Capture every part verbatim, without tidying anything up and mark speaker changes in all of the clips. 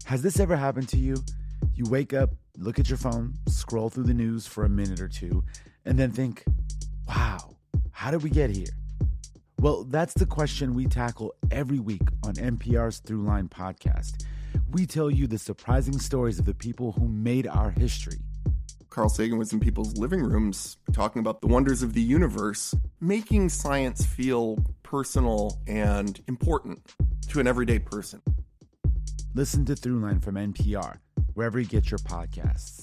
Speaker 1: Has this ever happened to you? You wake up, look at your phone, scroll through the news for a minute or two, and then think, wow, how did we get here? Well, that's the question we tackle every week on N P R's Throughline podcast. We tell you the surprising stories of the people who made our history.
Speaker 2: Carl Sagan was in people's living rooms talking about the wonders of the universe, making science feel personal and important to an everyday person.
Speaker 1: Listen to Throughline from N P R, wherever you get your podcasts.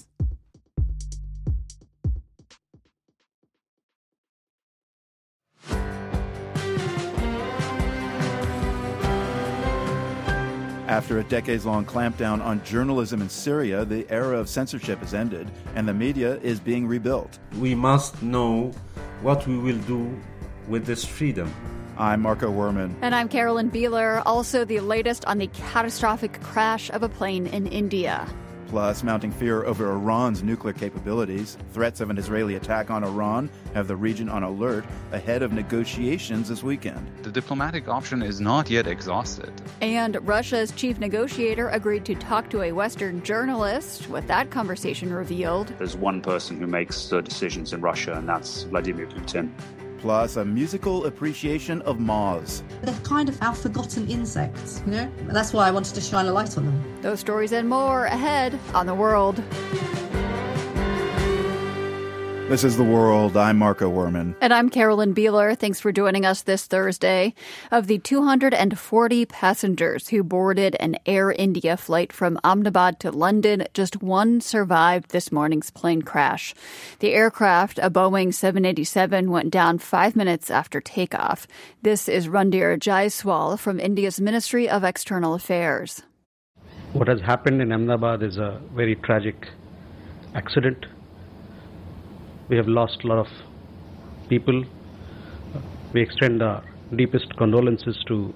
Speaker 3: After a decades-long clampdown on journalism in Syria, the era of censorship has ended, and the media is being rebuilt.
Speaker 4: We must know what we will do with this freedom.
Speaker 3: I'm Marco Werman.
Speaker 5: And I'm Carolyn Beeler. Also, the latest on the catastrophic crash of a plane in India.
Speaker 3: Plus, mounting fear over Iran's nuclear capabilities. Threats of an Israeli attack on Iran have the region on alert ahead of negotiations this weekend.
Speaker 6: The diplomatic option is not yet exhausted.
Speaker 5: And Russia's chief negotiator agreed to talk to a Western journalist, with that conversation revealed.
Speaker 7: There's one person who makes the decisions in Russia, and that's Vladimir Putin.
Speaker 3: Plus, a musical appreciation of moths.
Speaker 8: They're kind of our forgotten insects, you know? And that's why I wanted to shine a light on them.
Speaker 5: Those stories and more ahead on The World.
Speaker 3: This is The World. I'm Marco Werman.
Speaker 5: And I'm Carolyn Beeler. Thanks for joining us this Thursday. Of the two hundred forty passengers who boarded an Air India flight from Ahmedabad to London, just one survived this morning's plane crash. The aircraft, a Boeing seven eighty-seven, went down five minutes after takeoff. This is Randhir Jaiswal from India's Ministry of External Affairs.
Speaker 9: What has happened in Ahmedabad is a very tragic accident. We have lost a lot of people. We extend our deepest condolences to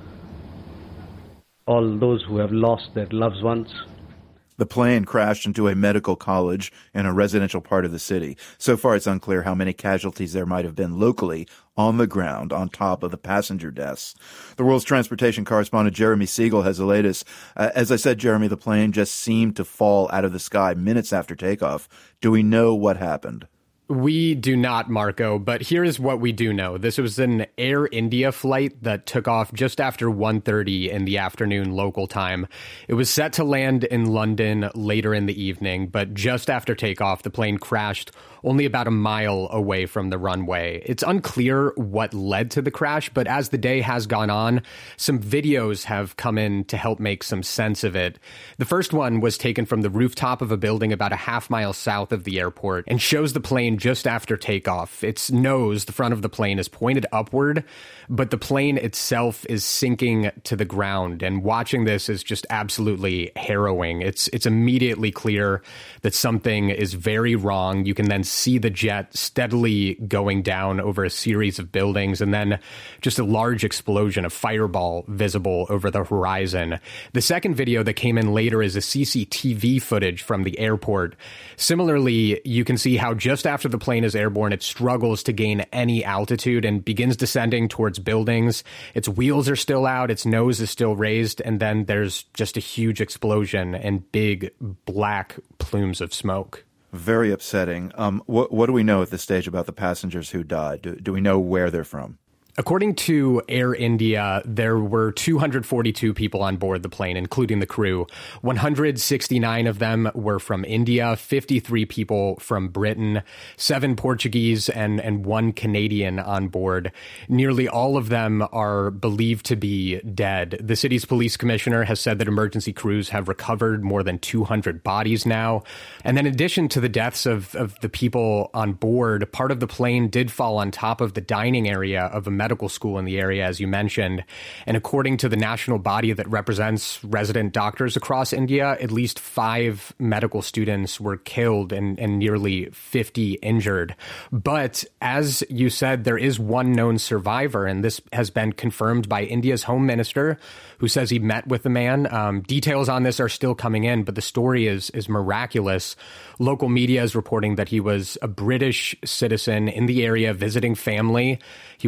Speaker 9: all those who have lost their loved ones.
Speaker 3: The plane crashed into a medical college in a residential part of the city. So far, it's unclear how many casualties there might have been locally on the ground on top of the passenger deaths. The world's transportation correspondent Jeremy Siegel has the latest. Uh, as I said, Jeremy, the plane just seemed to fall out of the sky minutes after takeoff. Do we know what happened?
Speaker 10: We do not, Marco, but here is what we do know. This was an Air India flight that took off just after one thirty in the afternoon local time. It was set to land in London later in the evening, but just after takeoff, the plane crashed only about a mile away from the runway. It's unclear what led to the crash, but as the day has gone on, some videos have come in to help make some sense of it. The first one was taken from the rooftop of a building about a half mile south of the airport and shows the plane just after takeoff. Its nose, the front of the plane, is pointed upward, but the plane itself is sinking to the ground. And watching this is just absolutely harrowing. It's it's immediately clear that something is very wrong. You can then see the jet steadily going down over a series of buildings, and then just a large explosion, a fireball visible over the horizon. The second video that came in later is a C C T V footage from the airport. Similarly, you can see how just after the plane is airborne, it struggles to gain any altitude and begins descending towards buildings. Its wheels are still out, its nose is still raised, and then there's just a huge explosion and big black plumes of smoke.
Speaker 3: Very upsetting. Um, what, what do we know at this stage about the passengers who died? Do, do we know where they're from?
Speaker 10: According to Air India, there were two hundred forty-two people on board the plane, including the crew. one hundred sixty-nine of them were from India, fifty-three people from Britain, seven Portuguese, and, and one Canadian on board. Nearly all of them are believed to be dead. The city's police commissioner has said that emergency crews have recovered more than two hundred bodies now. And then in addition to the deaths of, of the people on board, part of the plane did fall on top of the dining area of a medical school in the area, as you mentioned. And according to the national body that represents resident doctors across India, at least five medical students were killed and, and nearly fifty injured. But as you said, there is one known survivor, and this has been confirmed by India's home minister, who says he met with the man. Um, details on this are still coming in, but the story is is miraculous. Local media is reporting that he was a British citizen in the area visiting family. He was sitting in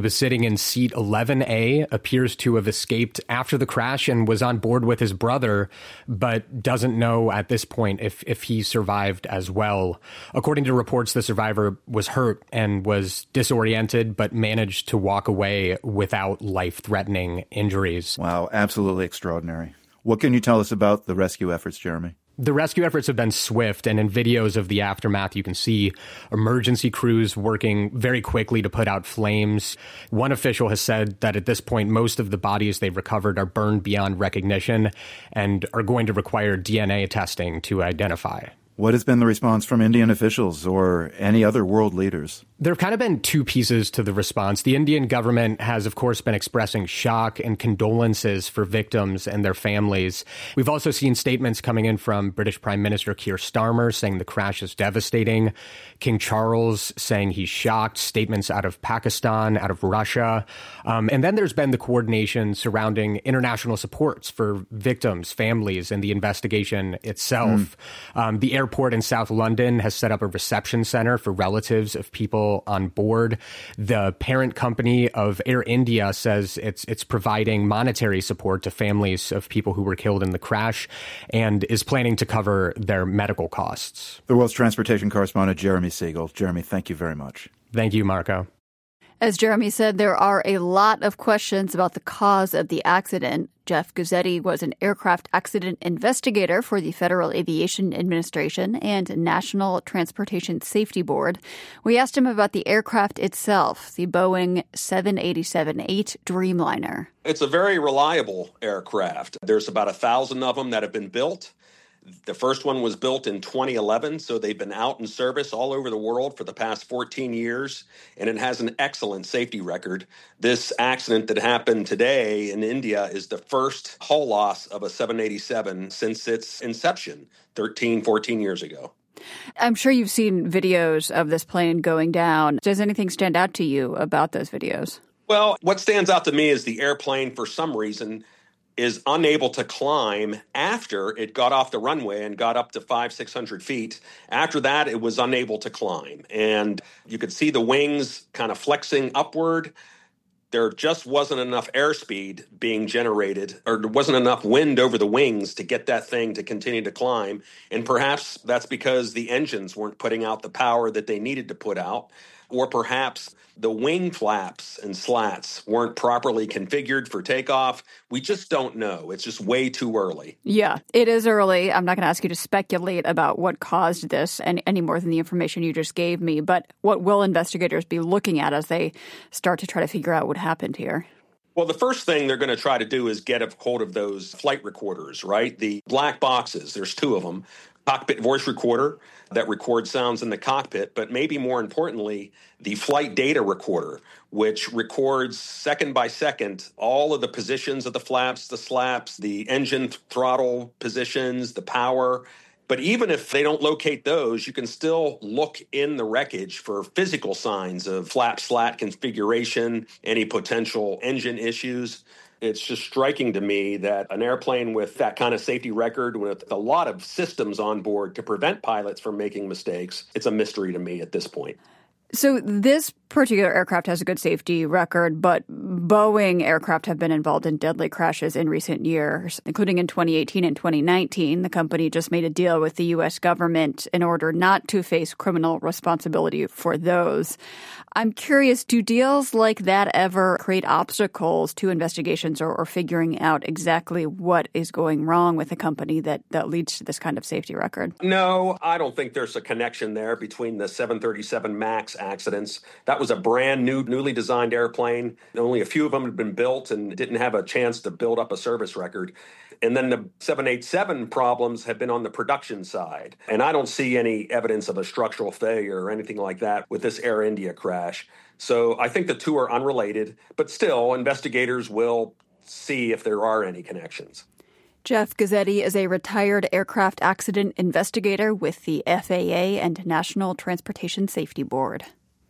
Speaker 10: in seat eleven A appears to have escaped after the crash and was on board with his brother, but doesn't know at this point if, if he survived as well. According to reports, the survivor was hurt and was disoriented, but managed to walk away without life-threatening injuries.
Speaker 3: Wow, absolutely extraordinary. What can you tell us about the rescue efforts, Jeremy?
Speaker 10: The rescue efforts have been swift, and in videos of the aftermath, you can see emergency crews working very quickly to put out flames. One official has said that at this point, most of the bodies they've recovered are burned beyond recognition and are going to require D N A testing to identify.
Speaker 3: What has been the response from Indian officials or any other world leaders?
Speaker 10: There have kind of been two pieces to the response. The Indian government has, of course, been expressing shock and condolences for victims and their families. We've also seen statements coming in from British Prime Minister Keir Starmer saying the crash is devastating, King Charles saying he's shocked, statements out of Pakistan, out of Russia. Um, and then there's been the coordination surrounding international supports for victims, families, and the investigation itself. Mm. Um, the airport in South London has set up a reception center for relatives of people on board. The parent company of Air India says it's it's providing monetary support to families of people who were killed in the crash and is planning to cover their medical costs.
Speaker 3: The world's transportation correspondent, Jeremy Siegel. Jeremy, thank you very much.
Speaker 10: Thank you, Marco.
Speaker 5: As Jeremy said, there are a lot of questions about the cause of the accident. Jeff Guzzetti was an aircraft accident investigator for the Federal Aviation Administration and National Transportation Safety Board. We asked him about the aircraft itself, the Boeing seven eighty-seven eight Dreamliner.
Speaker 11: It's a very reliable aircraft. There's about a thousand of them that have been built. The first one was built in twenty eleven, so they've been out in service all over the world for the past fourteen years, and it has an excellent safety record. This accident that happened today in India is the first hull loss of a seven eighty-seven since its inception, thirteen, fourteen years ago.
Speaker 5: I'm sure you've seen videos of this plane going down. Does anything stand out to you about those videos?
Speaker 11: Well, what stands out to me is the airplane, for some reason, is unable to climb after it got off the runway and got up to five, six hundred feet. After that, it was unable to climb. And you could see the wings kind of flexing upward. There just wasn't enough airspeed being generated, or there wasn't enough wind over the wings to get that thing to continue to climb. And perhaps that's because the engines weren't putting out the power that they needed to put out. Or perhaps the wing flaps and slats weren't properly configured for takeoff. We just don't know. It's just way too early.
Speaker 5: Yeah, it is early. I'm not going to ask you to speculate about what caused this any, any more than the information you just gave me. But what will investigators be looking at as they start to try to figure out what happened here?
Speaker 11: Well, the first thing they're going to try to do is get a hold of those flight recorders, right? The black boxes, there's two of them. Cockpit voice recorder that records sounds in the cockpit, but maybe more importantly, the flight data recorder, which records second by second all of the positions of the flaps, the slaps, the engine throttle positions, the power. But even if they don't locate those, you can still look in the wreckage for physical signs of flap slat configuration, any potential engine issues. It's just striking to me that an airplane with that kind of safety record, with a lot of systems on board to prevent pilots from making mistakes, it's a mystery to me at this point.
Speaker 5: So this particular aircraft has a good safety record, but Boeing aircraft have been involved in deadly crashes in recent years, including in twenty eighteen and twenty nineteen. The company just made a deal with the U S government in order not to face criminal responsibility for those. I'm curious, do deals like that ever create obstacles to investigations or, or figuring out exactly what is going wrong with a company that, that leads to this kind of safety record?
Speaker 11: No, I don't think there's a connection there between the seven thirty-seven MAX accidents. That was a brand new, newly designed airplane. Only a few of them had been built and didn't have a chance to build up a service record. And then the seven eighty-seven problems have been on the production side. And I don't see any evidence of a structural failure or anything like that with this Air India crash. So I think the two are unrelated, but still investigators will see if there are any connections.
Speaker 5: Jeff Guzzetti is a retired aircraft accident investigator with the F A A and National Transportation Safety Board.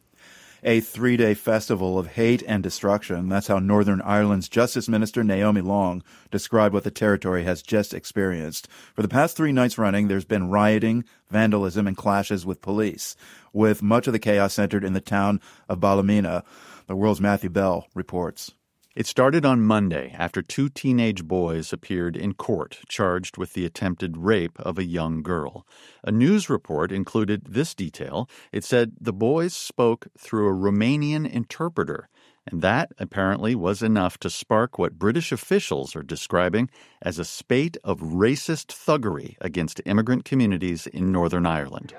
Speaker 3: A three-day festival of hate and destruction. That's how Northern Ireland's Justice Minister Naomi Long described what the territory has just experienced. For the past three nights running, there's been rioting, vandalism, and clashes with police, with much of the chaos centered in the town of Ballymena. The World's Matthew Bell reports.
Speaker 12: It started on Monday after two teenage boys appeared in court charged with the attempted rape of a young girl. A news report included this detail. It said the boys spoke through a Romanian interpreter, and that apparently was enough to spark what British officials are describing as a spate of racist thuggery against immigrant communities in Northern Ireland.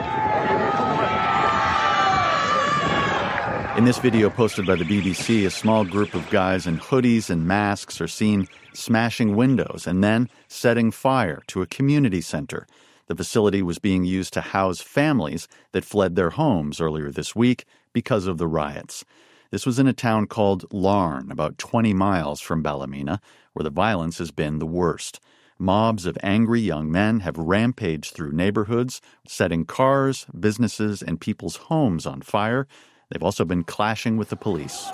Speaker 12: In this video posted by the B B C, a small group of guys in hoodies and masks are seen smashing windows and then setting fire to a community center. The facility was being used to house families that fled their homes earlier this week because of the riots. This was in a town called Larne, about twenty miles from Ballymena, where the violence has been the worst. Mobs of angry young men have rampaged through neighborhoods, setting cars, businesses, and people's homes on fire. They've also been clashing with the police.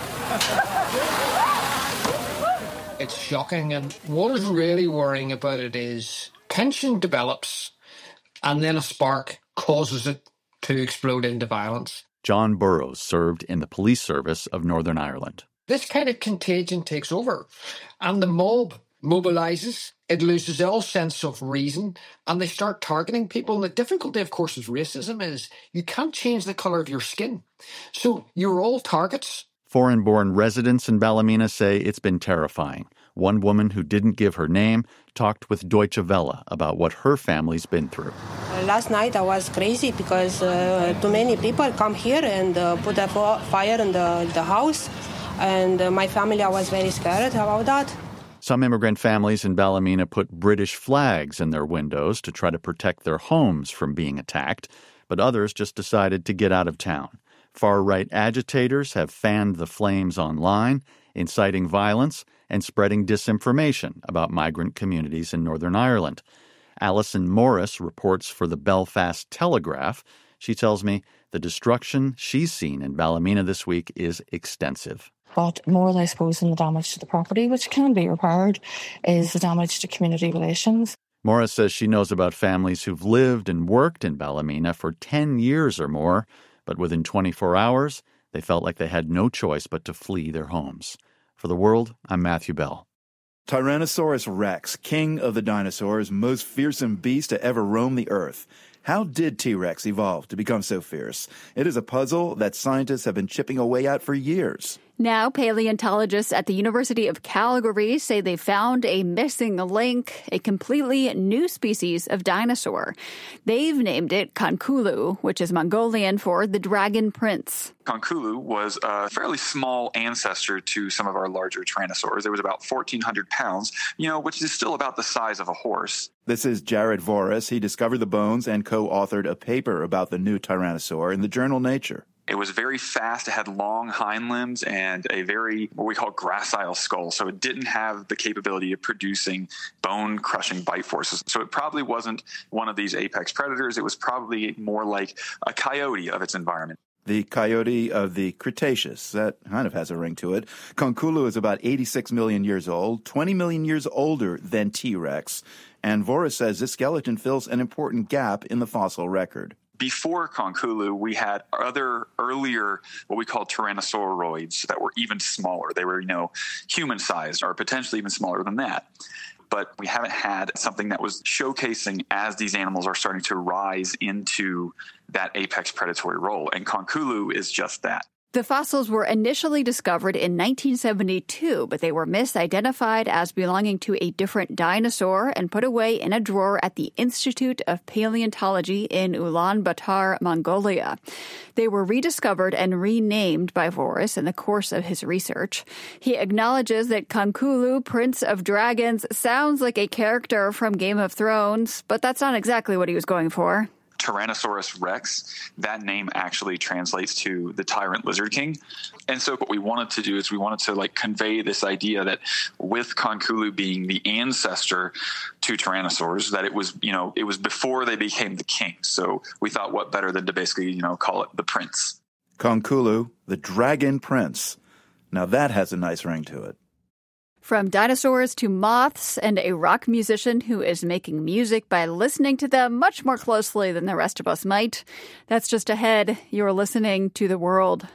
Speaker 13: It's shocking, and what is really worrying about it is tension develops, and then a spark causes it to explode into violence.
Speaker 12: John Burrows served in the police service of Northern Ireland.
Speaker 13: This kind of contagion takes over, and the mob mobilizes. It loses all sense of reason, and they start targeting people. And the difficulty, of course, with racism is you can't change the color of your skin. So you're all targets.
Speaker 12: Foreign-born residents in Ballymena say it's been terrifying. One woman who didn't give her name talked with Deutsche Welle about what her family's been through.
Speaker 14: Last night I was crazy because uh, too many people come here and uh, put a fire in the, the house. And uh, my family, I was very scared about that.
Speaker 12: Some immigrant families in Ballymena put British flags in their windows to try to protect their homes from being attacked, but others just decided to get out of town. Far-right agitators have fanned the flames online, inciting violence and spreading disinformation about migrant communities in Northern Ireland. Alison Morris reports for the Belfast Telegraph. She tells me the destruction she's seen in Ballymena this week is extensive.
Speaker 15: But more, I suppose, than the damage to the property, which can be repaired, is the damage to community relations.
Speaker 12: Morris says she knows about families who've lived and worked in Ballymena for ten years or more, but within twenty-four hours, they felt like they had no choice but to flee their homes. For The World, I'm Matthew Bell.
Speaker 3: Tyrannosaurus rex, king of the dinosaurs, most fearsome beast to ever roam the earth. How did T-Rex evolve to become so fierce? It is a puzzle that scientists have been chipping away at for years.
Speaker 5: Now, paleontologists at the University of Calgary say they found a missing link, a completely new species of dinosaur. They've named it Concoulu, which is Mongolian for the dragon prince.
Speaker 6: Concoulu was a fairly small ancestor to some of our larger tyrannosaurs. It was about fourteen hundred pounds, you know, which is still about the size of a horse.
Speaker 3: This is Jared Voris. He discovered the bones and co-authored a paper about the new tyrannosaur in the journal Nature.
Speaker 6: It was very fast. It had long hind limbs and a very, what we call gracile skull. So it didn't have the capability of producing bone-crushing bite forces. So it probably wasn't one of these apex predators. It was probably more like a coyote of its environment.
Speaker 3: The coyote of the Cretaceous. That kind of has a ring to it. Concoulu is about eighty-six million years old, twenty million years older than T-Rex. And Voris says this skeleton fills an important gap in the fossil record.
Speaker 6: Before Concoulu, we had other earlier, what we call tyrannosauroids that were even smaller. They were, you know, human-sized or potentially even smaller than that. But we haven't had something that was showcasing as these animals are starting to rise into that apex predatory role. And Concoulu is just that.
Speaker 5: The fossils were initially discovered in nineteen seventy-two, but they were misidentified as belonging to a different dinosaur and put away in a drawer at the Institute of Paleontology in Ulaanbaatar, Mongolia. They were rediscovered and renamed by Voris in the course of his research. He acknowledges that Concoulu, Prince of Dragons, sounds like a character from Game of Thrones, but that's not exactly what he was going for.
Speaker 6: Tyrannosaurus rex, that name actually translates to the tyrant lizard king. And so what we wanted to do is we wanted to like convey this idea that with Concoulu being the ancestor to tyrannosaurs, that it was, you know, it was before they became the king. So we thought what better than to basically, you know, call it the prince.
Speaker 3: Concoulu, the dragon prince. Now that has a nice ring to it.
Speaker 5: From dinosaurs to moths and a rock musician who is making music by listening to them much more closely than the rest of us might. That's just ahead. You're listening to The World.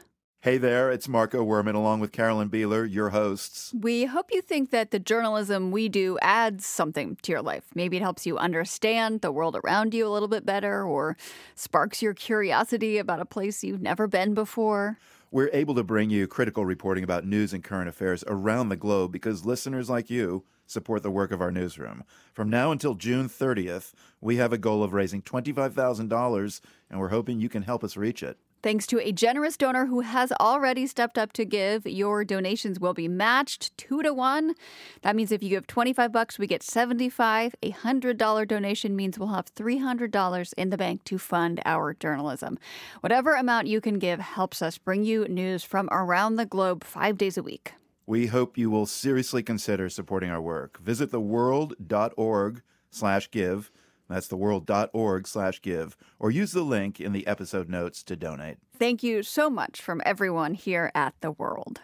Speaker 3: Hey there, it's Marco Werman along with Carolyn Beeler, your hosts.
Speaker 5: We hope you think that the journalism we do adds something to your life. Maybe it helps you understand the world around you a little bit better, or sparks your curiosity about a place you've never been before.
Speaker 3: We're able to bring you critical reporting about news and current affairs around the globe because listeners like you support the work of our newsroom. From now until June thirtieth, we have a goal of raising twenty-five thousand dollars, and we're hoping you can help us reach it.
Speaker 5: Thanks to a generous donor who has already stepped up to give, your donations will be matched two to one. That means if you give twenty-five bucks, we get seventy-five. A one hundred dollars donation means we'll have three hundred dollars in the bank to fund our journalism. Whatever amount you can give helps us bring you news from around the globe five days a week.
Speaker 3: We hope you will seriously consider supporting our work. Visit theworld.org slash give. That's theworld.org slash give, or use the link in the episode notes to donate.
Speaker 5: Thank you so much from everyone here at The World.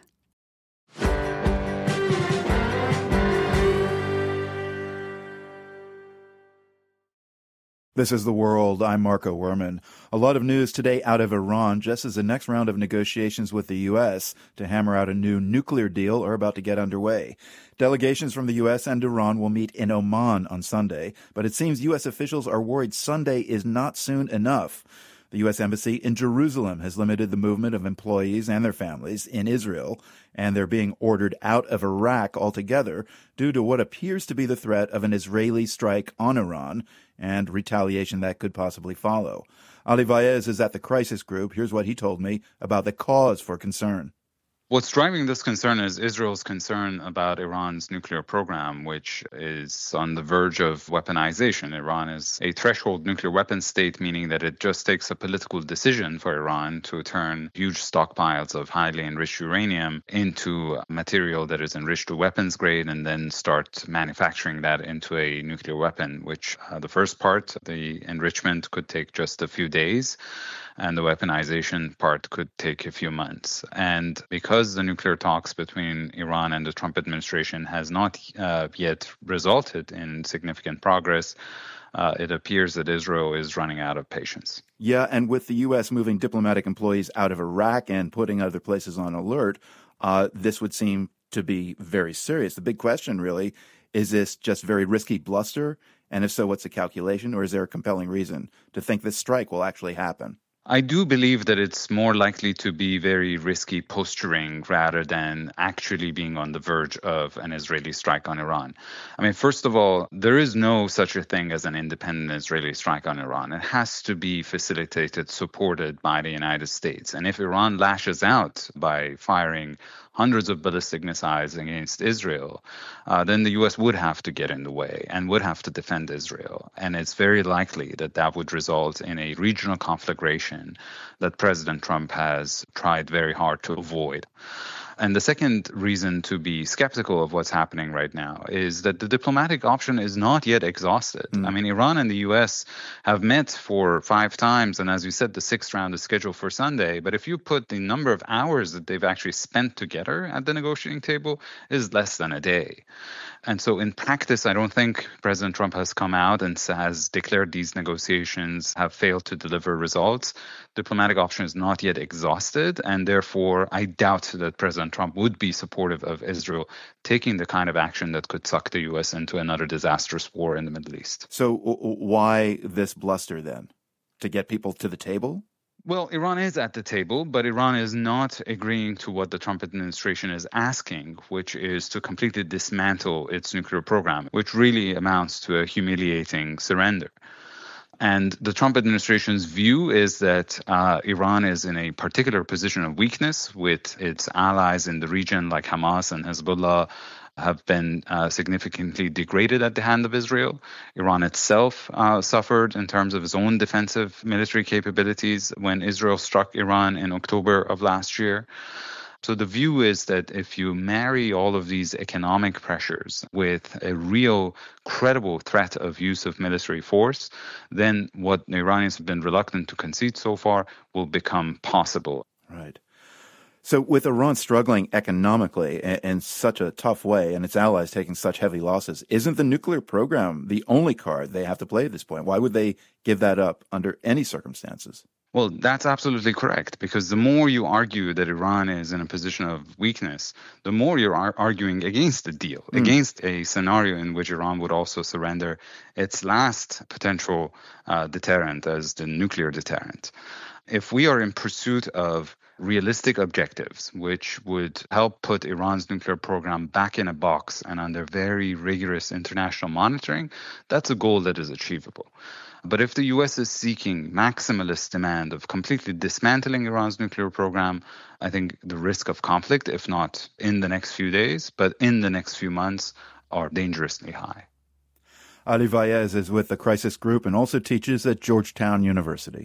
Speaker 3: This is The World. I'm Marco Werman. A lot of news today out of Iran, just as the next round of negotiations with the U S to hammer out a new nuclear deal are about to get underway. Delegations from the U S and Iran will meet in Oman on Sunday, but it seems U S officials are worried Sunday is not soon enough. The U S Embassy in Jerusalem has limited the movement of employees and their families in Israel, and they're being ordered out of Iraq altogether due to what appears to be the threat of an Israeli strike on Iran and retaliation that could possibly follow. Ali Vaez is at the Crisis Group. Here's what he told me about the cause for concern.
Speaker 16: What's driving this concern is Israel's concern about Iran's nuclear program, which is on the verge of weaponization. Iran is a threshold nuclear weapon state, meaning that it just takes a political decision for Iran to turn huge stockpiles of highly enriched uranium into material that is enriched to weapons grade and then start manufacturing that into a nuclear weapon, which uh, the first part, the enrichment, could take just a few days. And the weaponization part could take a few months. And because the nuclear talks between Iran and the Trump administration has not uh, yet resulted in significant progress, uh, it appears that Israel is running out of patience.
Speaker 3: Yeah, and with the U S moving diplomatic employees out of Iraq and putting other places on alert, uh, this would seem to be very serious. The big question, really, is this just very risky bluster? And if so, what's the calculation? Or is there a compelling reason to think this strike will actually happen?
Speaker 16: I do believe that it's more likely to be very risky posturing rather than actually being on the verge of an Israeli strike on Iran. I mean, first of all, there is no such a thing as an independent Israeli strike on Iran. It has to be facilitated, supported by the United States. And if Iran lashes out by firing hundreds of ballistic missiles against Israel, uh, then the U S would have to get in the way and would have to defend Israel. And it's very likely that that would result in a regional conflagration that President Trump has tried very hard to avoid. And the second reason to be skeptical of what's happening right now is that the diplomatic option is not yet exhausted. Mm. I mean, Iran and the U S have met for five times, and as you said, the sixth round is scheduled for Sunday. But if you put the number of hours that they've actually spent together at the negotiating table, is less than a day. And so in practice, I don't think President Trump has come out and has declared these negotiations have failed to deliver results. Diplomatic option is not yet exhausted, and therefore I doubt that President Trump would be supportive of Israel taking the kind of action that could suck the U S into another disastrous war in the Middle East.
Speaker 3: So w- why this bluster then? To get people to the table?
Speaker 16: Well, Iran is at the table, but Iran is not agreeing to what the Trump administration is asking, which is to completely dismantle its nuclear program, which really amounts to a humiliating surrender. And the Trump administration's view is that uh, Iran is in a particular position of weakness with its allies in the region like Hamas and Hezbollah have been uh, significantly degraded at the hand of Israel. Iran itself uh, suffered in terms of its own defensive military capabilities when Israel struck Iran in October of last year. So the view is that if you marry all of these economic pressures with a real credible threat of use of military force, then what the Iranians have been reluctant to concede so far will become possible.
Speaker 3: Right. So with Iran struggling economically in such a tough way and its allies taking such heavy losses, isn't the nuclear program the only card they have to play at this point? Why would they give that up under any circumstances?
Speaker 16: Well, that's absolutely correct, because the more you argue that Iran is in a position of weakness, the more you're ar- arguing against the deal, mm. against a scenario in which Iran would also surrender its last potential uh, deterrent as the nuclear deterrent. If we are in pursuit of realistic objectives, which would help put Iran's nuclear program back in a box and under very rigorous international monitoring, that's a goal that is achievable. But if the U S is seeking maximalist demand of completely dismantling Iran's nuclear program, I think the risk of conflict, if not in the next few days, but in the next few months, are dangerously high.
Speaker 3: Ali Vaez is with the Crisis Group and also teaches at Georgetown University.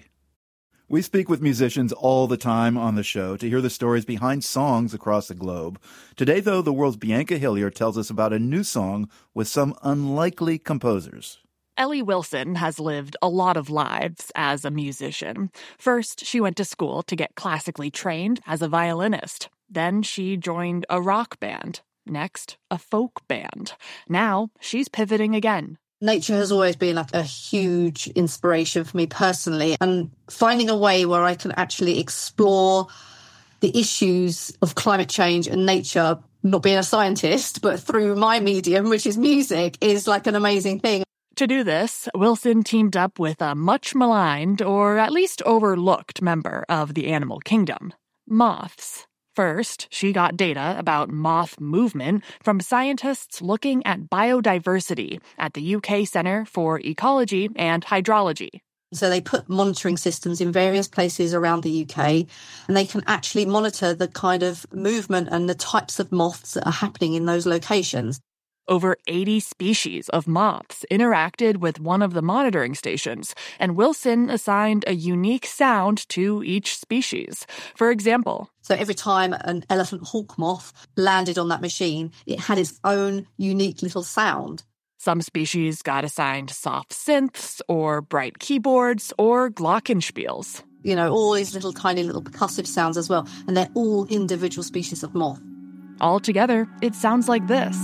Speaker 3: We speak with musicians all the time on the show to hear the stories behind songs across the globe. Today, though, the world's Bianca Hillier tells us about a new song with some unlikely composers.
Speaker 17: Ellie Wilson has lived a lot of lives as a musician. First, she went to school to get classically trained as a violinist. Then she joined a rock band. Next, a folk band. Now, she's pivoting again.
Speaker 8: Nature has always been like a huge inspiration for me personally, and finding a way where I can actually explore the issues of climate change and nature, not being a scientist, but through my medium, which is music, is like an amazing thing.
Speaker 17: To do this, Wilson teamed up with a much maligned, or at least overlooked, member of the animal kingdom, moths. First, she got data about moth movement from scientists looking at biodiversity at the U K Centre for Ecology and Hydrology.
Speaker 8: So they put monitoring systems in various places around the U K, and they can actually monitor the kind of movement and the types of moths that are happening in those locations.
Speaker 17: Over eighty species of moths interacted with one of the monitoring stations, and Wilson assigned a unique sound to each species. For example,
Speaker 8: so every time an elephant hawk moth landed on that machine, it had its own unique little sound.
Speaker 17: Some species got assigned soft synths, or bright keyboards, or glockenspiels.
Speaker 8: You know, all these little tiny little percussive sounds as well, and they're all individual species of moth.
Speaker 17: Altogether, it sounds like this.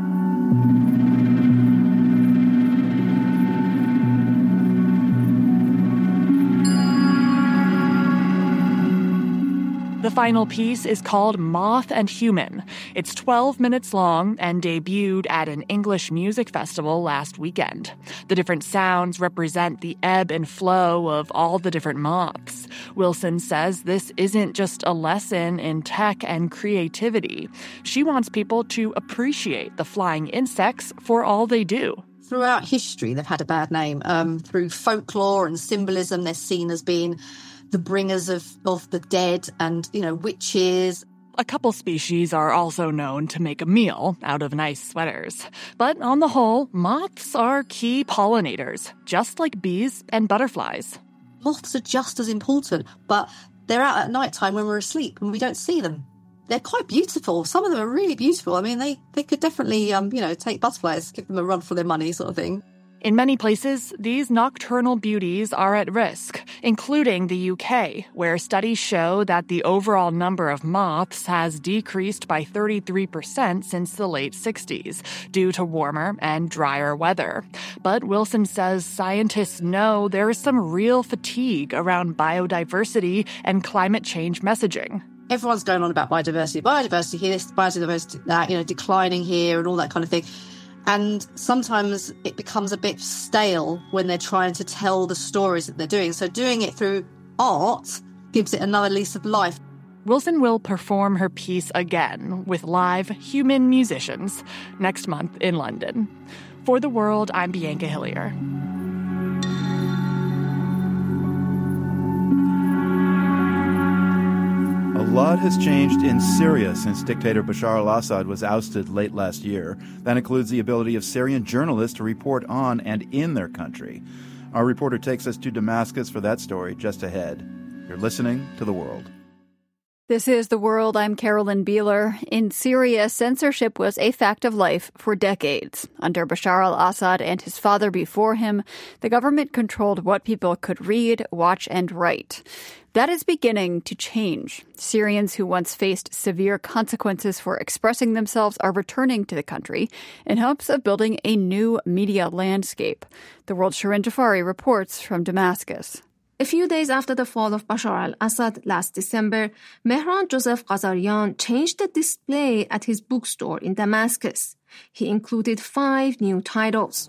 Speaker 17: The final piece is called Moth and Human. It's twelve minutes long and debuted at an English music festival last weekend. The different sounds represent the ebb and flow of all the different moths. Wilson says this isn't just a lesson in tech and creativity. She wants people to appreciate the flying insects for all they do.
Speaker 8: Throughout history, they've had a bad name. Um, through folklore and symbolism, they're seen as being the bringers of, of the dead and, you know, witches.
Speaker 17: A couple species are also known to make a meal out of nice sweaters. But on the whole, moths are key pollinators, just like bees and butterflies.
Speaker 8: Moths are just as important, but they're out at night time when we're asleep and we don't see them. They're quite beautiful. Some of them are really beautiful. I mean, they, they could definitely, um, you know, take butterflies, give them a run for their money sort of thing.
Speaker 17: In many places, these nocturnal beauties are at risk, including the U K, where studies show that the overall number of moths has decreased by thirty-three percent since the late sixties due to warmer and drier weather. But Wilson says scientists know there is some real fatigue around biodiversity and climate change messaging.
Speaker 8: Everyone's going on about biodiversity, biodiversity here, biodiversity that, you know, declining here and all that kind of thing. And sometimes it becomes a bit stale when they're trying to tell the stories that they're doing. So doing it through art gives it another lease of life.
Speaker 17: Wilson will perform her piece again with live human musicians next month in London. For The World, I'm Bianca Hillier.
Speaker 3: A lot has changed in Syria since dictator Bashar al-Assad was ousted late last year. That includes the ability of Syrian journalists to report on and in their country. Our reporter takes us to Damascus for that story just ahead. You're listening to The World.
Speaker 5: This is The World. I'm Carolyn Beeler. In Syria, censorship was a fact of life for decades. Under Bashar al-Assad and his father before him, the government controlled what people could read, watch, and write. That is beginning to change. Syrians who once faced severe consequences for expressing themselves are returning to the country in hopes of building a new media landscape. The World's Shirin Jafari reports from Damascus.
Speaker 18: A few days after the fall of Bashar al-Assad last December, Mehran Joseph Ghazarian changed the display at his bookstore in Damascus. He included five new titles.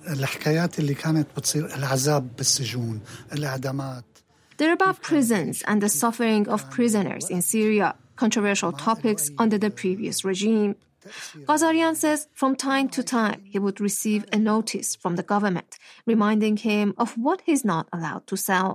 Speaker 18: They're about prisons and the suffering of prisoners in Syria, controversial topics under the previous regime. Ghazarian says from time to time he would receive a notice from the government reminding him of what he's not allowed to sell.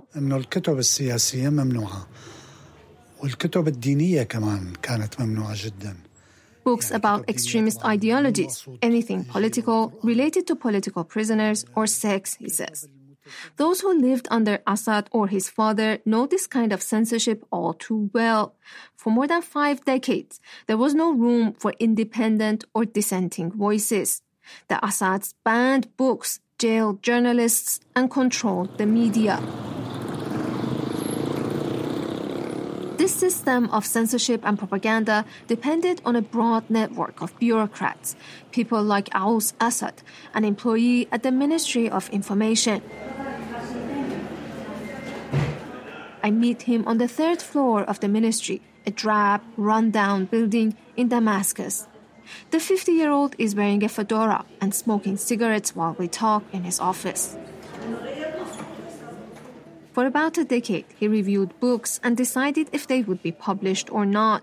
Speaker 18: Books about extremist ideologies, anything political, related to political prisoners or sex, he says. Those who lived under Assad or his father know this kind of censorship all too well. For more than five decades, there was no room for independent or dissenting voices. The Assads banned books, jailed journalists, and controlled the media. This system of censorship and propaganda depended on a broad network of bureaucrats, people like Aous Assad, an employee at the Ministry of Information. I meet him on the third floor of the ministry, a drab, run-down building in Damascus. The fifty-year-old is wearing a fedora and smoking cigarettes while we talk in his office. For about a decade, he reviewed books and decided if they would be published or not.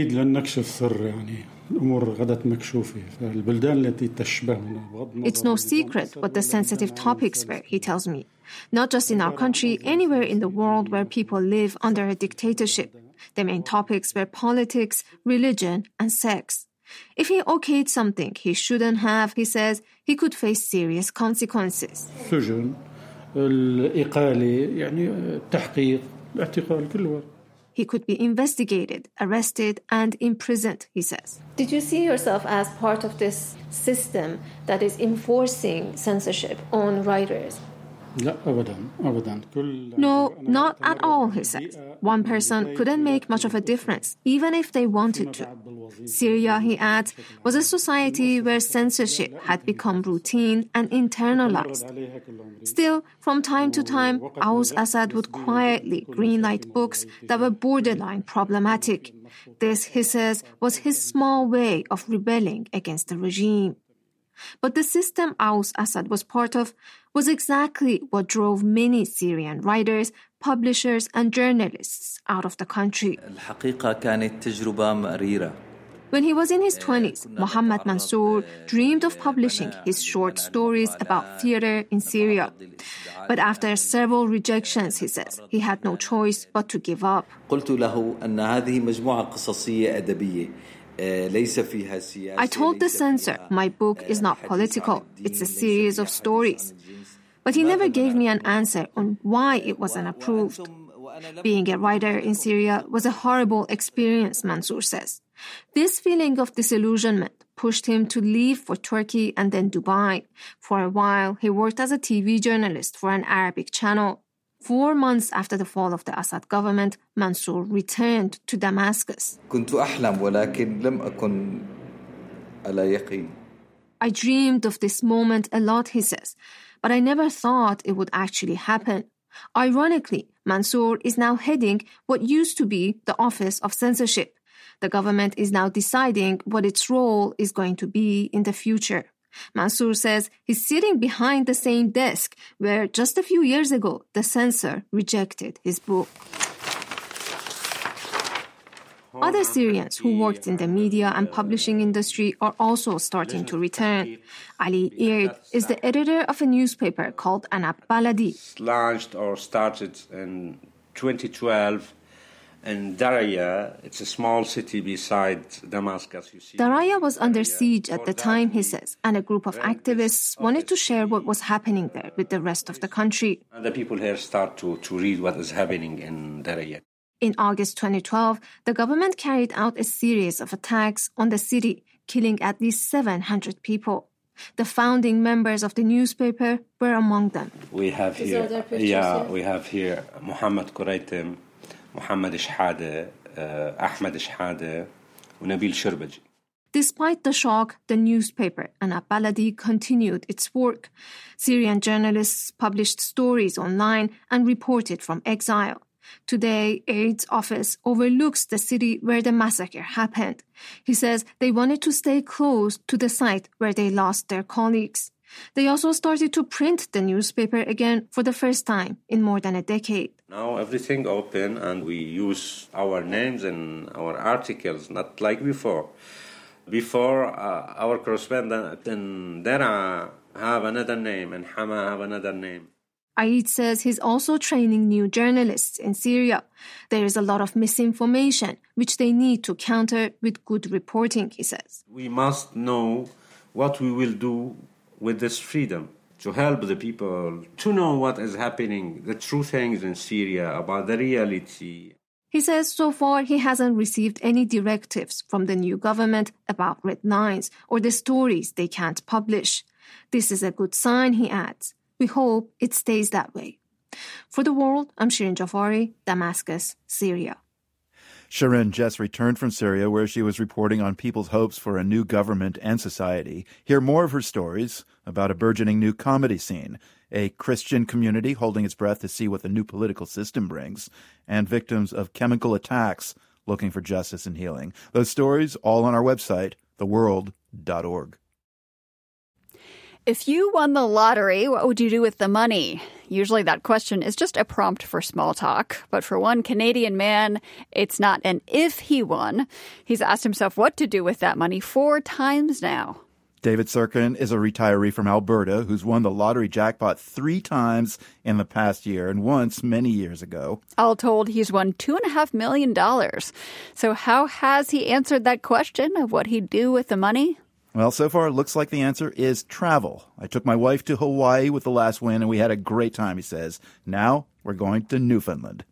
Speaker 18: It's no secret what the sensitive topics were, he tells me. Not just in our country, anywhere in the world where people live under a dictatorship. The main topics were politics, religion, and sex. If he okayed something he shouldn't have, he says, he could face serious consequences. He could be investigated, arrested, and imprisoned, he says. Did you see yourself as part of this system that enforcing censorship on writers? No, not at all, he says. One person couldn't make much of a difference, even if they wanted to. Syria, he adds, was a society where censorship had become routine and internalized. Still, from time to time, Aous Assad would quietly greenlight books that were borderline problematic. This, he says, was his small way of rebelling against the regime. But the system Aous Assad was part of was exactly what drove many Syrian writers, publishers, and journalists out of the country. When he was in his twenties, Mohammad Mansour dreamed of publishing his short stories about theater in Syria. But after several rejections, he says, he had no choice but to give up. I told the censor my book is not political, it's a series of stories. But he never gave me an answer on why it wasn't approved. Being a writer in Syria was a horrible experience, Mansour says. This feeling of disillusionment pushed him to leave for Turkey and then Dubai. For a while, he worked as a T V journalist for an Arabic channel. Four months after the fall of the Assad government, Mansour returned to Damascus. I dreamed of this moment a lot, he says, but I never thought it would actually happen. Ironically, Mansour is now heading what used to be the Office of Censorship. The government is now deciding what its role is going to be in the future. Mansour says he's sitting behind the same desk where just a few years ago the censor rejected his book. Other Syrians who worked in the media and publishing industry are also starting to return. Ali Ird is the editor of a newspaper called Anab Baladi.
Speaker 4: Launched or started in twenty twelve in Daraya. It's a small city beside Damascus. You see.
Speaker 18: Daraya was under siege at the time, he says, and a group of activists wanted to share what was happening there with the rest of the country.
Speaker 4: And the people here start to, to read what is happening in Daraya.
Speaker 18: In August twenty twelve, the government carried out a series of attacks on the city, killing at least seven hundred people. The founding members of the newspaper were among them.
Speaker 4: We have here, yeah, we have here Muhammad Quraitim, Muhammad Shhade, uh, Ahmed Shhade, and Nabil Shirbaji.
Speaker 18: Despite the shock, the newspaper Ana Baladi continued its work. Syrian journalists published stories online and reported from exile. Today, AID's office overlooks the city where the massacre happened. He says they wanted to stay close to the site where they lost their colleagues. They also started to print the newspaper again for the first time in more than a decade.
Speaker 4: Now everything open and we use our names and our articles, not like before. Before, uh, our correspondent in Dera have another name and Hama have another name.
Speaker 18: Aid says he's also training new journalists in Syria. There is a lot of misinformation, which they need to counter with good reporting, he says.
Speaker 4: We must know what we will do with this freedom to help the people to know what is happening, the true things in Syria, about the reality.
Speaker 18: He says so far he hasn't received any directives from the new government about red lines or the stories they can't publish. This is a good sign, he adds. We hope it stays that way. For The World, I'm Shirin Jafari, Damascus, Syria.
Speaker 3: Shirin just returned from Syria, where she was reporting on people's hopes for a new government and society. Hear more of her stories about a burgeoning new comedy scene, a Christian community holding its breath to see what the new political system brings, and victims of chemical attacks looking for justice and healing. Those stories all on our website, the world dot org.
Speaker 5: If you won the lottery, what would you do with the money? Usually that question is just a prompt for small talk. But for one Canadian man, it's not an if he won. He's asked himself what to do with that money four times now.
Speaker 3: David Sirkin is a retiree from Alberta who's won the lottery jackpot three times in the past year and once many years ago.
Speaker 5: All told, he's won two and a half million dollars. So how has he answered that question of what he'd do with the money?
Speaker 3: Well, so far it looks like the answer is travel. I took my wife to Hawaii with the last win and we had a great time, he says. Now we're going to Newfoundland.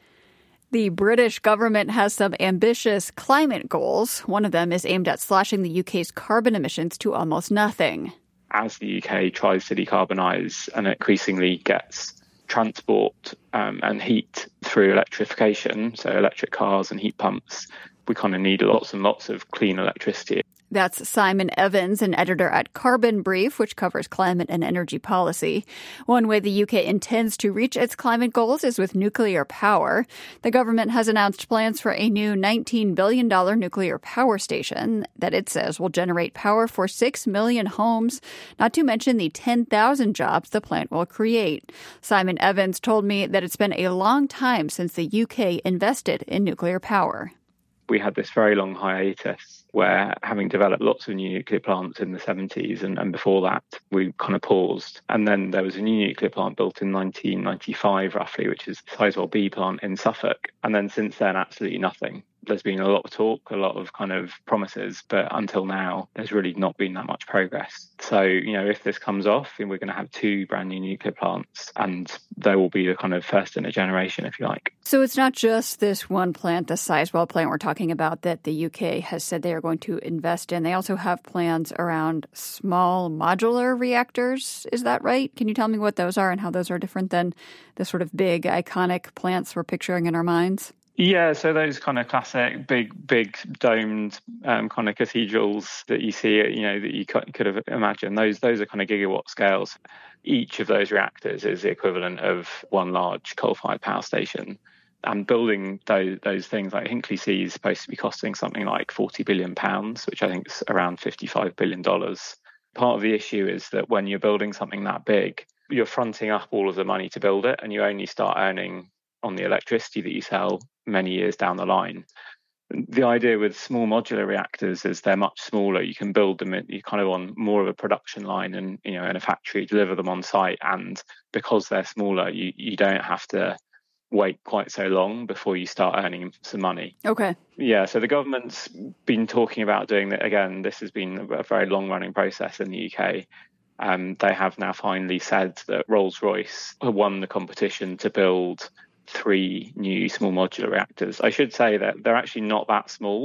Speaker 5: The British government has some ambitious climate goals. One of them is aimed at slashing the U K's carbon emissions to almost nothing.
Speaker 19: As the U K tries to decarbonise and increasingly gets transport um, and heat through electrification, so electric cars and heat pumps, we kind of need lots and lots of clean electricity.
Speaker 5: That's Simon Evans, an editor at Carbon Brief, which covers climate and energy policy. One way the U K intends to reach its climate goals is with nuclear power. The government has announced plans for a new nineteen billion dollars nuclear power station that it says will generate power for six million homes, not to mention the ten thousand jobs the plant will create. Simon Evans told me that it's been a long time since the U K invested in nuclear power.
Speaker 19: We had this very long hiatus where, having developed lots of new nuclear plants in the seventies and, and before that, we kind of paused. And then there was a new nuclear plant built in nineteen ninety-five, roughly, which is the Sizewell B plant in Suffolk. And then since then, absolutely nothing. There's been a lot of talk, a lot of kind of promises, but until now, there's really not been that much progress. So, you know, if this comes off, then we're going to have two brand new nuclear plants, and they will be the kind of first in a generation, if you like.
Speaker 5: So it's not just this one plant, the Sizewell plant we're talking about, that the U K has said they are going to invest in. They also have plans around small modular reactors. Is that right? Can you tell me what those are and how those are different than the sort of big, iconic plants we're picturing in our minds?
Speaker 19: Yeah, so those kind of classic big, big domed um, kind of cathedrals that you see, you know, that you could have imagined, those those are kind of gigawatt scales. Each of those reactors is the equivalent of one large coal-fired power station. And building those, those things like Hinkley C is supposed to be costing something like forty billion pounds, which I think is around fifty-five billion dollars. Part of the issue is that when you're building something that big, you're fronting up all of the money to build it, and you only start earning on the electricity that you sell many years down the line. The idea with small modular reactors is they're much smaller. You can build them in, you kind of on more of a production line and, you know, in a factory, deliver them on site. And because they're smaller, you, you don't have to wait quite so long before you start earning some money.
Speaker 5: Okay.
Speaker 19: Yeah, so the government's been talking about doing that. Again, this has been a very long running process in the U K. Um, they have now finally said that Rolls-Royce won the competition to build three new small modular reactors. I should say that they're actually not that small.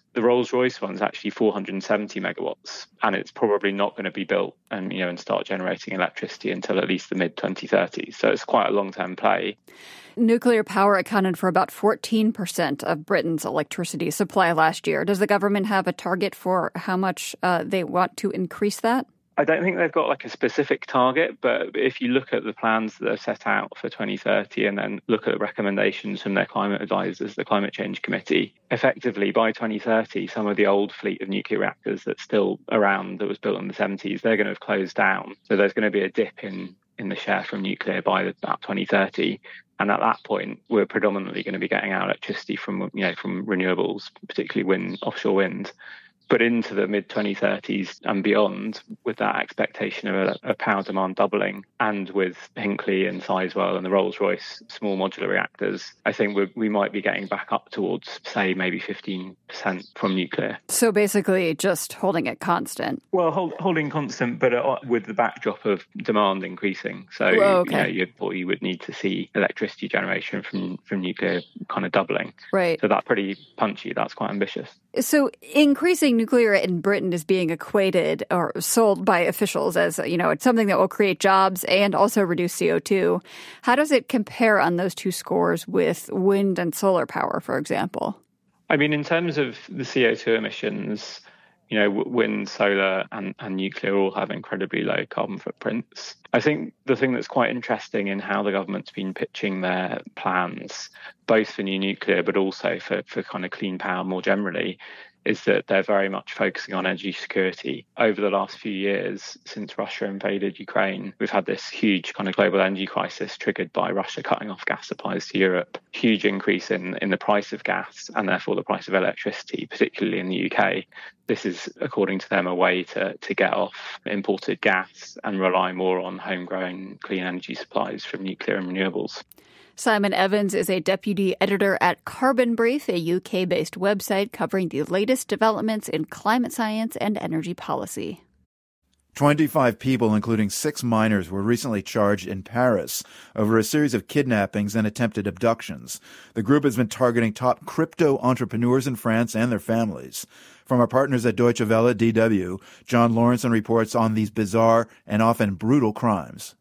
Speaker 19: The Rolls-Royce one's actually four hundred seventy megawatts, and it's probably not going to be built and, you know, and start generating electricity until at least the mid twenty thirties. So it's quite a long-term play.
Speaker 5: Nuclear power accounted for about fourteen percent of Britain's electricity supply last year. Does the government have a target for how much uh, they want to increase that?
Speaker 19: I don't think they've got like a specific target, but if you look at the plans that are set out for twenty thirty and then look at the recommendations from their climate advisors, the Climate Change Committee, effectively by twenty thirty, some of the old fleet of nuclear reactors that's still around that was built in the seventies, they're going to have closed down. So there's going to be a dip in, in the share from nuclear by about twenty thirty. And at that point, we're predominantly going to be getting our electricity from, you know, from renewables, particularly wind, offshore wind. But into the mid twenty thirties and beyond, with that expectation of a, a power demand doubling, and with Hinkley and Sizewell and the Rolls-Royce small modular reactors, I think we we might be getting back up towards, say, maybe fifteen percent from nuclear.
Speaker 5: So basically just holding it constant.
Speaker 19: Well, hold, holding constant, but uh, with the backdrop of demand increasing. So
Speaker 5: oh, okay.
Speaker 19: you know, you'd, or you would need to see electricity generation from, from nuclear kind of doubling.
Speaker 5: Right.
Speaker 19: So that's pretty punchy. That's quite ambitious.
Speaker 5: So increasing nuclear in Britain is being equated or sold by officials as, you know, it's something that will create jobs and also reduce C O two. How does it compare on those two scores with wind and solar power, for example?
Speaker 19: I mean, in terms of the C O two emissions, you know, wind, solar and, and nuclear all have incredibly low carbon footprints. I think the thing that's quite interesting in how the government's been pitching their plans, both for new nuclear but also for, for kind of clean power more generally, is that they're very much focusing on energy security. Over the last few years, since Russia invaded Ukraine, we've had this huge kind of global energy crisis triggered by Russia cutting off gas supplies to Europe, huge increase in, in the price of gas and therefore the price of electricity, particularly in the U K. This is, according to them, a way to, to get off imported gas and rely more on homegrown clean energy supplies from nuclear and renewables.
Speaker 5: Simon Evans is a deputy editor at Carbon Brief, a U K-based website covering the latest developments in climate science and energy policy.
Speaker 3: twenty-five people, including six minors, were recently charged in Paris over a series of kidnappings and attempted abductions. The group has been targeting top crypto entrepreneurs in France and their families. From our partners at Deutsche Welle, D W, John Lawrenson reports on these bizarre and often brutal crimes.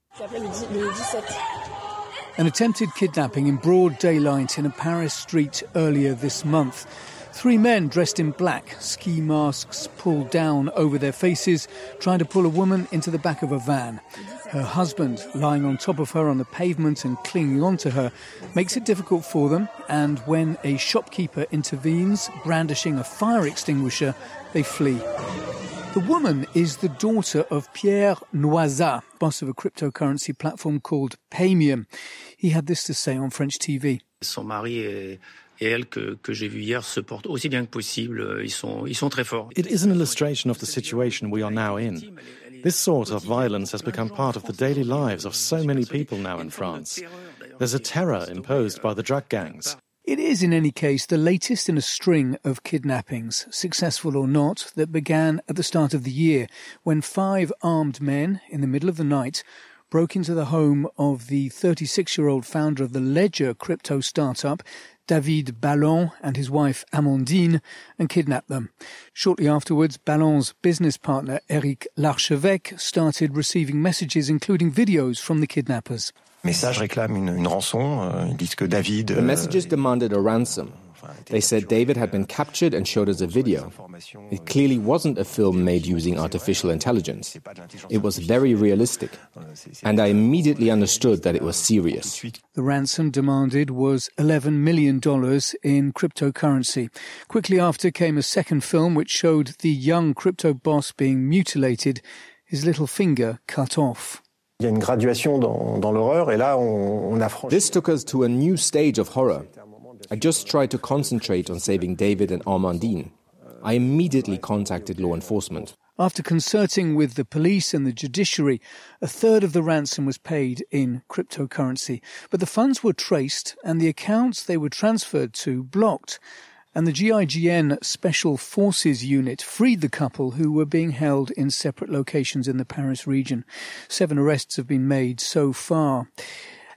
Speaker 20: An attempted kidnapping in broad daylight in a Paris street earlier this month. Three men dressed in black, ski masks pulled down over their faces, trying to pull a woman into the back of a van. Her husband, lying on top of her on the pavement and clinging onto her, makes it difficult for them, and when a shopkeeper intervenes, brandishing a fire extinguisher, they flee. The woman is the daughter of Pierre Noizat, boss of a cryptocurrency platform called Paymium. He had this to say on French T V.
Speaker 21: Son mari et elle que que j'ai vu hier se portent aussi bien que possible. Ils sont ils sont très forts.
Speaker 22: It is an illustration of the situation we are now in. This sort of violence has become part of the daily lives of so many people now in France. There's a terror imposed by the drug gangs.
Speaker 20: It is, in any case, the latest in a string of kidnappings, successful or not, that began at the start of the year when five armed men, in the middle of the night, broke into the home of the thirty-six-year-old founder of the Ledger crypto startup, David Ballon, and his wife Amandine, and kidnapped them. Shortly afterwards, Ballon's business partner, Eric Larchevêque, started receiving messages including videos from the kidnappers.
Speaker 23: Messages réclament une, une rançon. Ils disent que David.
Speaker 24: The messages demanded a ransom. They said David had been captured and showed us a video. It clearly wasn't a film made using artificial intelligence. It was very realistic. And I immediately understood that it was serious.
Speaker 20: The ransom demanded was eleven million dollars in cryptocurrency. Quickly after came a second film which showed the young crypto boss being mutilated, his little finger cut off.
Speaker 23: Il y a une graduation dans, dans l'horreur, et là, on, on a franchi.
Speaker 24: This took us to a new stage of horror. I just tried to concentrate on saving David and Amandine. I immediately contacted law enforcement.
Speaker 20: After concerting with the police and the judiciary, a third of the ransom was paid in cryptocurrency. But the funds were traced and the accounts they were transferred to blocked. And the G I G N Special Forces Unit freed the couple who were being held in separate locations in the Paris region. Seven arrests have been made so far.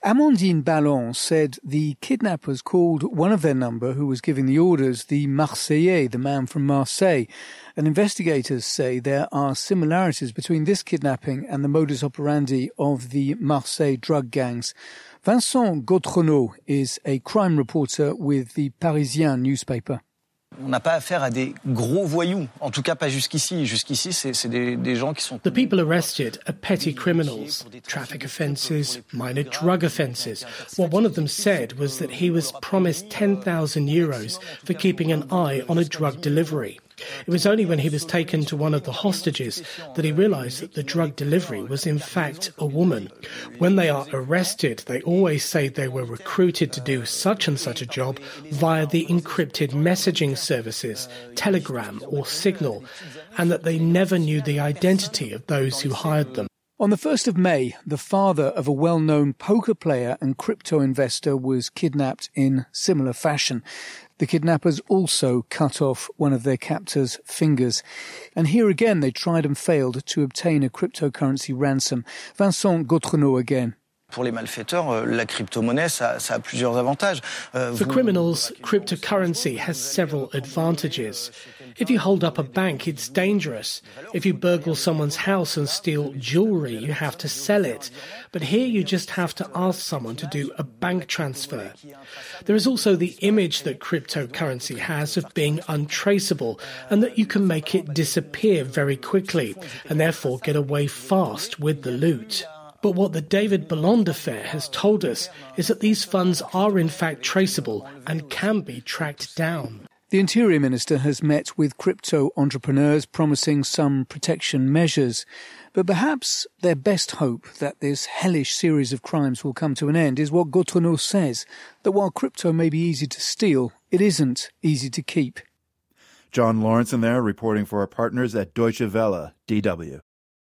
Speaker 20: Amandine Ballon said the kidnappers called one of their number, who was giving the orders, the Marseillais, the man from Marseille. And investigators say there are similarities between this kidnapping and the modus operandi of the Marseille drug gangs. Vincent Gautrenaud is a crime reporter with the Parisien newspaper.
Speaker 1: On n'a pas affaire à des gros voyous, en tout cas pas jusqu'ici. Jusqu'ici, c'est, c'est des, des gens qui sont...
Speaker 2: The people arrested are petty criminals, traffic offences, minor drug offences. What one of them said was that he was promised ten thousand euros for keeping an eye on a drug delivery. It was only when he was taken to one of the hostages that he realised that the drug delivery was in fact a woman. When they are arrested, they always say they were recruited to do such and such a job via the encrypted messaging services, Telegram or Signal, and that they never knew the identity of those who hired them.
Speaker 20: On the first of May, the father of a well-known poker player and crypto investor was kidnapped in similar fashion. The kidnappers also cut off one of their captors' fingers. And here again they tried and failed to obtain a cryptocurrency ransom. Vincent Gautrenaud again.
Speaker 1: Pour les malfaiteurs, la crypto-monnaie, ça, ça a plusieurs avantages.
Speaker 2: Uh, For criminals, cryptocurrency has several advantages. If you hold up a bank, it's dangerous. If you burgle someone's house and steal jewellery, you have to sell it. But here you just have to ask someone to do a bank transfer. There is also the image that cryptocurrency has of being untraceable and that you can make it disappear very quickly and therefore get away fast with the loot. But what the David Ballon affair has told us is that these funds are in fact traceable and can be tracked down.
Speaker 20: The Interior Minister has met with crypto entrepreneurs promising some protection measures. But perhaps their best hope that this hellish series of crimes will come to an end is what Gautrenaud says, that while crypto may be easy to steal, it isn't easy to keep.
Speaker 3: John Lawrence in there reporting for our partners at Deutsche Welle, D W.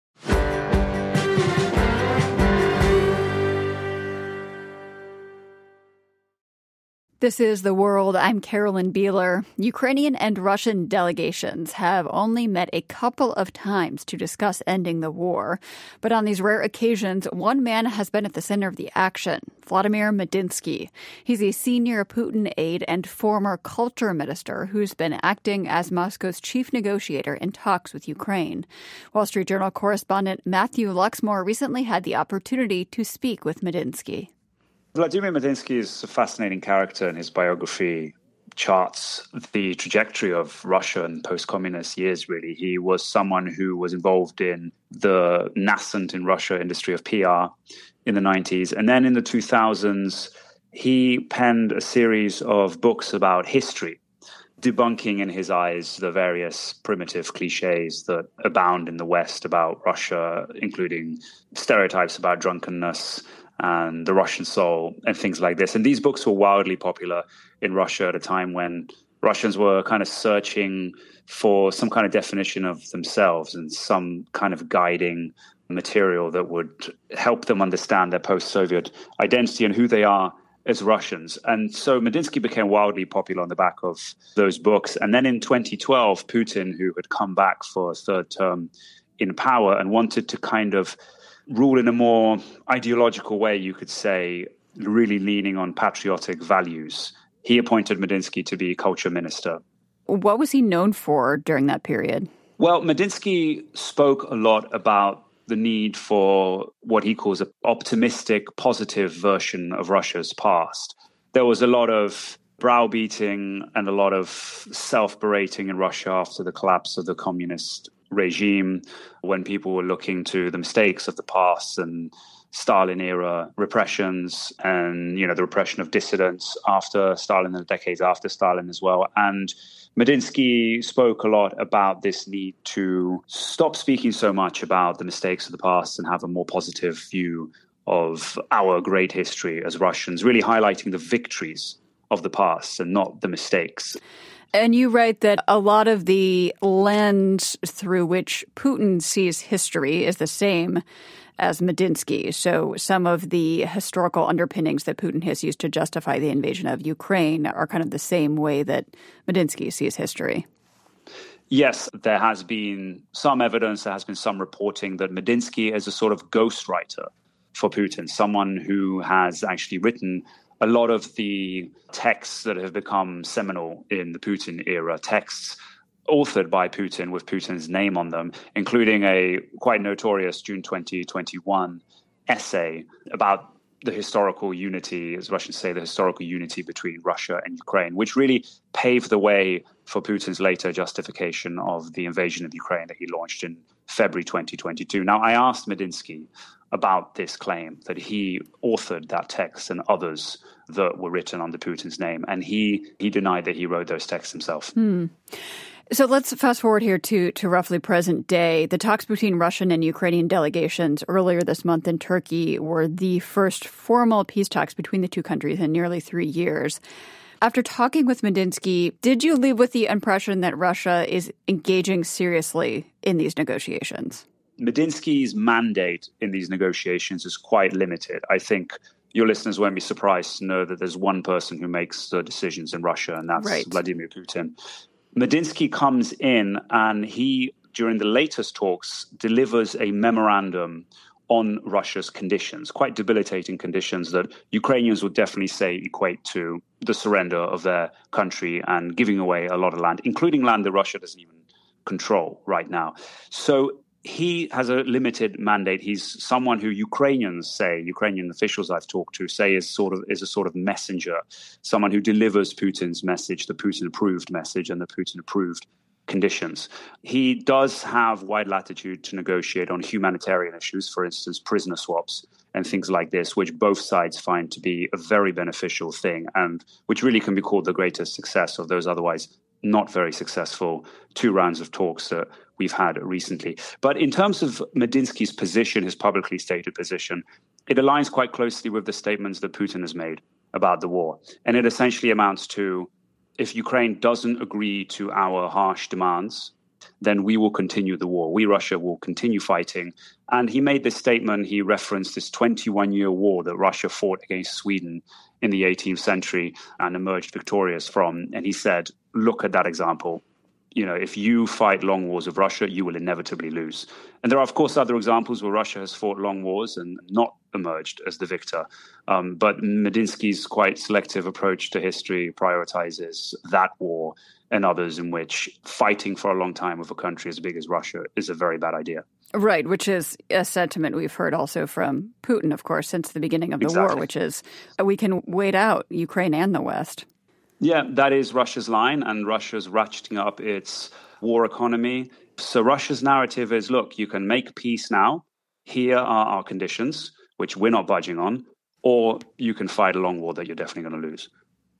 Speaker 5: This is The World. I'm Carolyn Beeler. Ukrainian and Russian delegations have only met a couple of times to discuss ending the war. But on these rare occasions, one man has been at the center of the action, Vladimir Medinsky. He's a senior Putin aide and former culture minister who's been acting as Moscow's chief negotiator in talks with Ukraine. Wall Street Journal correspondent Matthew Luxmore recently had the opportunity to speak with Medinsky.
Speaker 7: Vladimir Medinsky is a fascinating character, and his biography charts the trajectory of Russia in post-communist years, really. He was someone who was involved in the nascent in Russia industry of P R in the nineties. And then in the two thousands, he penned a series of books about history, debunking in his eyes the various primitive cliches that abound in the West about Russia, including stereotypes about drunkenness and the Russian soul and things like this. And these books were wildly popular in Russia at a time when Russians were kind of searching for some kind of definition of themselves and some kind of guiding material that would help them understand their post-Soviet identity and who they are as Russians. And so Medinsky became wildly popular on the back of those books. And then in twenty twelve, Putin, who had come back for a third term in power and wanted to kind of rule in a more ideological way, you could say, really leaning on patriotic values, he appointed Medinsky to be culture minister.
Speaker 5: What was he known for during that period?
Speaker 7: Well, Medinsky spoke a lot about the need for what he calls an optimistic, positive version of Russia's past. There was a lot of browbeating and a lot of self-berating in Russia after the collapse of the communist regime, when people were looking to the mistakes of the past and Stalin-era repressions and, you know, the repression of dissidents after Stalin and the decades after Stalin as well. And Medinsky spoke a lot about this need to stop speaking so much about the mistakes of the past and have a more positive view of our great history as Russians, really highlighting the victories of the past and not the mistakes.
Speaker 5: And you write that a lot of the lens through which Putin sees history is the same as Medinsky. So some of the historical underpinnings that Putin has used to justify the invasion of Ukraine are kind of the same way that Medinsky sees history.
Speaker 7: Yes, there has been some evidence, there has been some reporting that Medinsky is a sort of ghostwriter for Putin, someone who has actually written a lot of the texts that have become seminal in the Putin era, texts authored by Putin with Putin's name on them, including a quite notorious June twenty twenty-one essay about the historical unity, as Russians say, the historical unity between Russia and Ukraine, which really paved the way for Putin's later justification of the invasion of Ukraine that he launched in February twenty twenty-two. Now, I asked Medinsky about this claim that he authored that text and others that were written under Putin's name, and he he denied that he wrote those texts himself.
Speaker 5: Hmm. So let's fast forward here to, to roughly present day. The talks between Russian and Ukrainian delegations earlier this month in Turkey were the first formal peace talks between the two countries in nearly three years. After talking with Medinsky, did you leave with the impression that Russia is engaging seriously in these negotiations?
Speaker 7: Medinsky's mandate in these negotiations is quite limited. I think your listeners won't be surprised to know that there's one person who makes the decisions in Russia, and that's right. Vladimir Putin. Medinsky comes in and he, during the latest talks, delivers a memorandum on Russia's conditions, quite debilitating conditions that Ukrainians would definitely say equate to the surrender of their country and giving away a lot of land, including land that Russia doesn't even control right now. So he has a limited mandate. He's someone who Ukrainians say, Ukrainian officials I've talked to say is sort of is a sort of messenger, someone who delivers Putin's message, the Putin-approved message and the Putin-approved conditions. He does have wide latitude to negotiate on humanitarian issues, for instance, prisoner swaps and things like this, which both sides find to be a very beneficial thing and which really can be called the greatest success of those otherwise not very successful two rounds of talks that we've had recently. But in terms of Medinsky's position, his publicly stated position, it aligns quite closely with the statements that Putin has made about the war. And it essentially amounts to, if Ukraine doesn't agree to our harsh demands, then we will continue the war. We, Russia, will continue fighting. And he made this statement, he referenced this twenty-one-year war that Russia fought against Sweden in the eighteenth century and emerged victorious from. And he said, look at that example. You know, if you fight long wars with Russia, you will inevitably lose. And there are, of course, other examples where Russia has fought long wars and not emerged as the victor. Um, but Medinsky's quite selective approach to history prioritizes that war and others in which fighting for a long time with a country as big as Russia is a very bad idea.
Speaker 5: Right, which is a sentiment we've heard also from Putin, of course, since the beginning of the
Speaker 7: exactly.
Speaker 5: war, which is we can wait out Ukraine and the West.
Speaker 7: Yeah, that is Russia's line, and Russia's ratcheting up its war economy. So Russia's narrative is, look, you can make peace now. Here are our conditions, which we're not budging on, or you can fight a long war that you're definitely going to lose.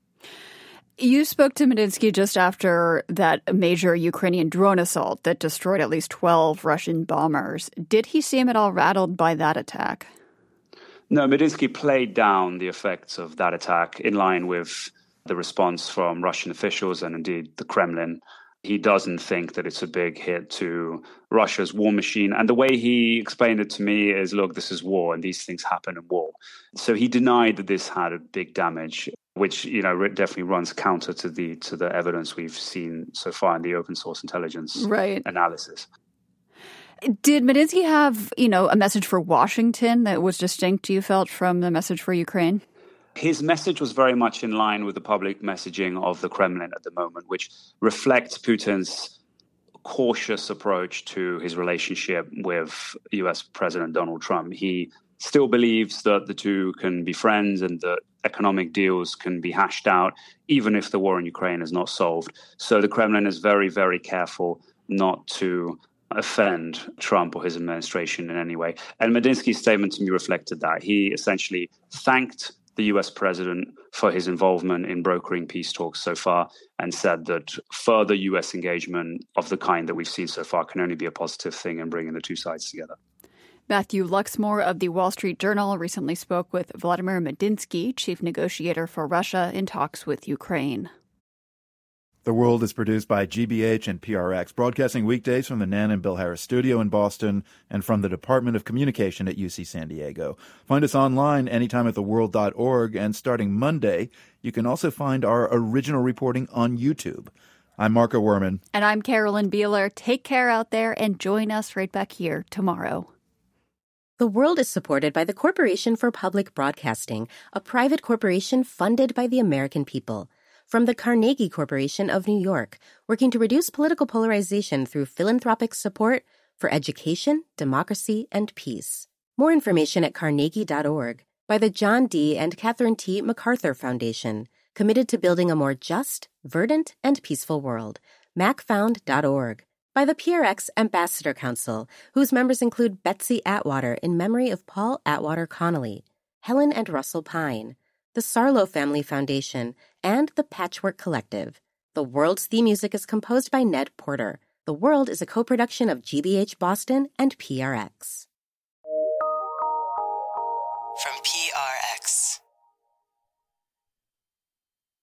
Speaker 5: You spoke to Medinsky just after that major Ukrainian drone assault that destroyed at least twelve Russian bombers. Did he seem at all rattled by that attack?
Speaker 7: No, Medinsky played down the effects of that attack in line with the response from Russian officials and indeed the Kremlin. He doesn't think that it's a big hit to Russia's war machine. And the way he explained it to me is, look, this is war and these things happen in war. So he denied that this had a big damage, which, you know, definitely runs counter to the to the evidence we've seen so far in the open source intelligence
Speaker 5: right.
Speaker 7: analysis.
Speaker 5: Did Medinsky have, you know, a message for Washington that was distinct, you felt, from the message for Ukraine?
Speaker 7: His message was very much in line with the public messaging of the Kremlin at the moment, which reflects Putin's cautious approach to his relationship with U S President Donald Trump. He still believes that the two can be friends and that economic deals can be hashed out, even if the war in Ukraine is not solved. So the Kremlin is very, very careful not to offend Trump or his administration in any way. And Medinsky's statement to me reflected that. He essentially thanked the U S president for his involvement in brokering peace talks so far and said that further U S engagement of the kind that we've seen so far can only be a positive thing in bringing the two sides together.
Speaker 5: Matthew Luxmore of the Wall Street Journal recently spoke with Vladimir Medinsky, chief negotiator for Russia, in talks with Ukraine.
Speaker 3: The World is produced by G B H and P R X, broadcasting weekdays from the Nan and Bill Harris studio in Boston and from the Department of Communication at U C San Diego. Find us online anytime at the world dot org, and starting Monday, you can also find our original reporting on YouTube. I'm Marco Werman.
Speaker 5: And I'm Carolyn Beeler. Take care out there and join us right back here tomorrow.
Speaker 9: The World is supported by the Corporation for Public Broadcasting, a private corporation funded by the American people. From the Carnegie Corporation of New York, working to reduce political polarization through philanthropic support for education, democracy, and peace. More information at carnegie dot org. By the John D. and Catherine T. MacArthur Foundation, committed to building a more just, verdant, and peaceful world. mac found dot org. By the P R X Ambassador Council, whose members include Betsy Atwater in memory of Paul Atwater Connolly, Helen and Russell Pine, the Sarlo Family Foundation, and the Patchwork Collective. The World's theme music is composed by Ned Porter. The World is a co-production of G B H Boston and P R X.
Speaker 10: From P R X.